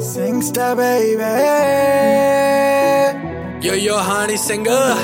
Singsta baby. Yo, honey singer.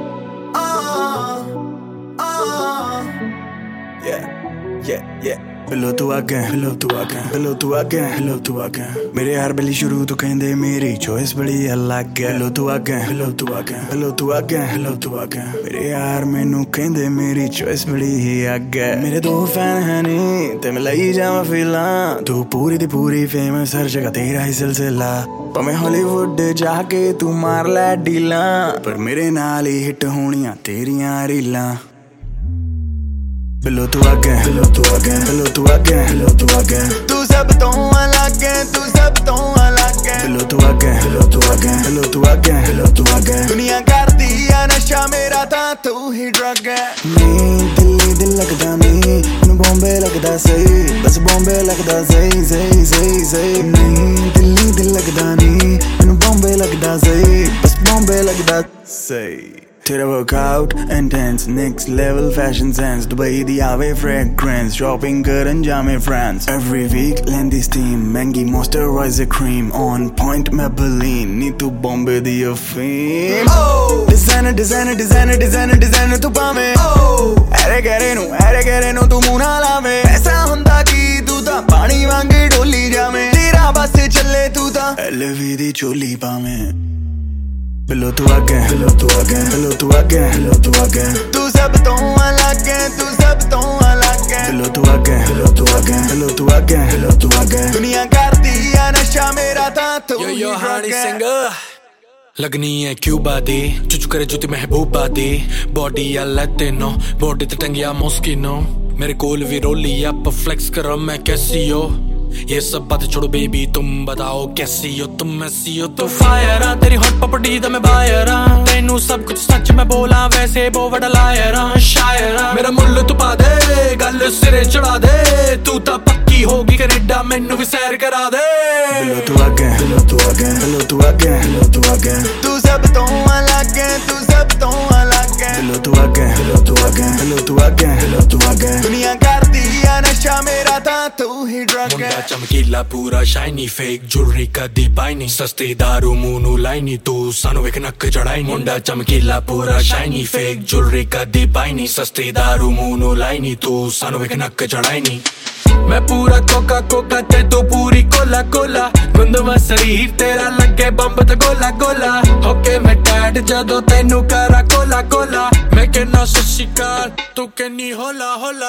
Yeah. Hello to again, hello to again, hello to again, hello to again. मेरे यार बली शुरू तो कहंदे मेरी चॉइस बड़ी अलग है. Hello to again, hello to again, hello to again, hello to again. मेरे यार मैनू कहंदे मेरी चॉइस बड़ी ही अलग है. मेरे दो फैन है नी ते मैं लई जावां फिल्मां. तू पूरी दी पूरी फेमस हर जगह तेरा ही सिलसिला. भावें हॉलीवुड जाके तू मार लै डीलां, पर मेरे नाल ही हिट होणियां तेरियां रीलां. Hello to again, hello to again, hello to again, hello to again. तू सब तो अलग है, तू सब तो अलग है. Hello to again, hello to again, hello to again, hello to again. दुनिया करती है नशा मेरा तां तू ही ड्रग है. नी दिल्ली दिल लगदा नी, मैनू बॉम्बे लगदा सही, बस बॉम्बे लगदा सही. नी दिल्ली दिल लगदा नी, मैनू बॉम्बे लगदा सही, बस बॉम्बे लगदा सही. तेरा workout intense, next level fashion sense. Dubai दी आवे fragrance, shopping करन जामे France. Every week लेंदी steam, महंगी moisturizer cream. On point Maybelline, नी तू Bombay दी fame. Designer तू पावे. ऐरे गहरे नू तू मुँह ना लावे. ऐसा हुंदा की तू तां पानी वांगे डोली जावे. तेरा बस चले तू तां LV दी चोली पावे. Hello to again, hello to again, hello to again, hello to again. तू सब तो अलग है, तू सब तो अलग है. Hello to again, hello to again, hello to again, hello to again. दुनिया करती है नशा मेरा तां तू ही Yo, honey ड्रग है. singer. लगनी है क्यूबा दी, चुचु करे जुती महबूबा दी. बॉडी या लैटिनो, बॉडी ते टंगिया मोस्किनो. मेरे कोल भी रोली अप फ्लेक्स करो मैं कैसी हो. ये सब बातें छोड़ो बेबी, तुम बताओ कैसी हो तुम. ऐसी हो तो फायर आ, तेरी हॉट पॉपर्टी दा मैं बायर आ. तेनू सब कुछ सच मैं बोला वैसे बहुत बड़ा लायर आ. शायर आ मेरा मुल्ल तू पा दे, गल सिरे चढ़ा दे. तू तां पक्की होगी कनेडा, मैनू भी सैर करा दे. Hello to again, hello to again, hello to again, hello to again. तू सब तो अलग है, तू सब तो अलग है. Hello to again, hello to again, hello to again, hello to again. दुनिया करती है नशा मेरा तां तू ही ड्रग है. चमकीला पूरा शाइनी, फेक ज्वेलरी कदी पाई नहीं. सस्ती दारू मुंह नू लाई नहीं, तू सानू एक नक चढ़ाई नहीं. मुंडा चमकीला पूरा शाइनी, फेक ज्वेलरी कदी पाई नहीं. सस्ती दारू मुंह नू लाई नहीं, तू सानू एक नक चढ़ाई नहीं. मैं पूरा कोका ते तू पूरी कोला. गुंदवा शरीर तेरा लगे बंब ते गोला. होके मैं टैड जदों तैनू करा कोला. मैं कहना सशिकाल, तू कहनी होला.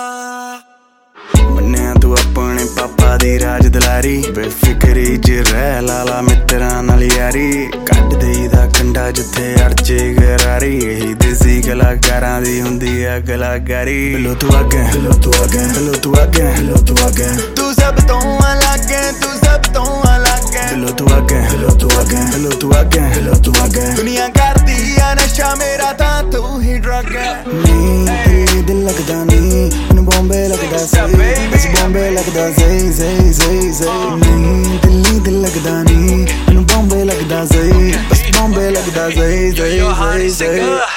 मन्निया तू अपने पापा दी राज दुलारी. बेफिक्री च रह लाला मित्रां नाल यारी. कट देईदा कंडा जिथे अड़चे गरारी. यही देसी कलाकारां दी हुंदी है कलाकारी. Hello to again, hello to again, hello to again, hello to again. तू सब तो अलग है, तू सब तो अलग है. Hello to again, hello to again, hello to again, hello to again. दुनिया करती है नशा मेरा तां तू ही ड्रग है. नी दिल लगदा नी, मैनू बॉम्बे लगदा सही, बस बॉम्बे लगदा सही. नी दिल्ली दिल लगदा नी, मैनू बॉम्बे लगदा सही, बस बॉम्बे लगदा सही.